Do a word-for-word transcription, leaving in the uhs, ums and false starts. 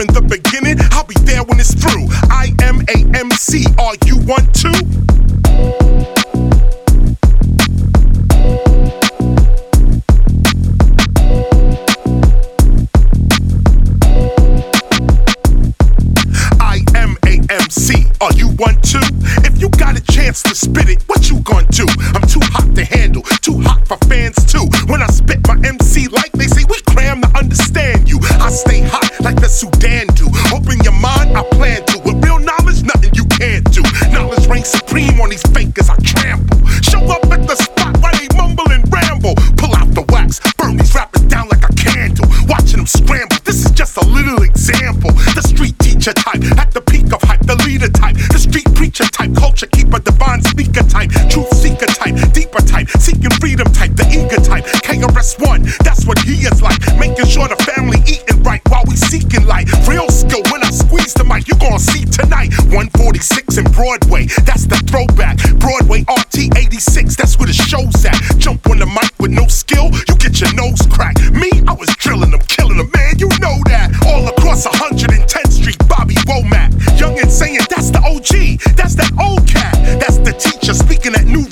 in the beginning, I'll be there when it's through. I am a M C, are you one too? M C, are you one too? If you got a chance to spit it, what you gon' do? I'm too hot to handle, too hot for fans too. When I spit my M C like they say, we cram to understand you. I stay hot like the Sudan do. Open your mind, I plan to. With real knowledge, nothing you can't do. Knowledge reigns supreme on these fakers I trample. Show up at the spot while they mumble and ramble. Pull out the wax, burn these rappers down like a candle. Watching them scramble, this is just a little example. The street teacher type, at the peak of hype. The leader type, the street preacher type, culture keeper, divine speaker type, truth seeker type, deeper type, seeking freedom type, the eager type, K R S One, that's what he is like, making sure the family eating right while we seeking light, real skill when I squeeze the mic, you gon' see tonight, one forty-six in Broadway, that's the throwback, Broadway R T eighty-six, that's where the show's at, jump on the mic with no skill, you get your nose cracked, me, I was drilling them, killing them, man, you know that, all across one hundred tenth Street, Bobby Womack, young and saying that's the O G, that's that old cat, that's the teacher speaking that new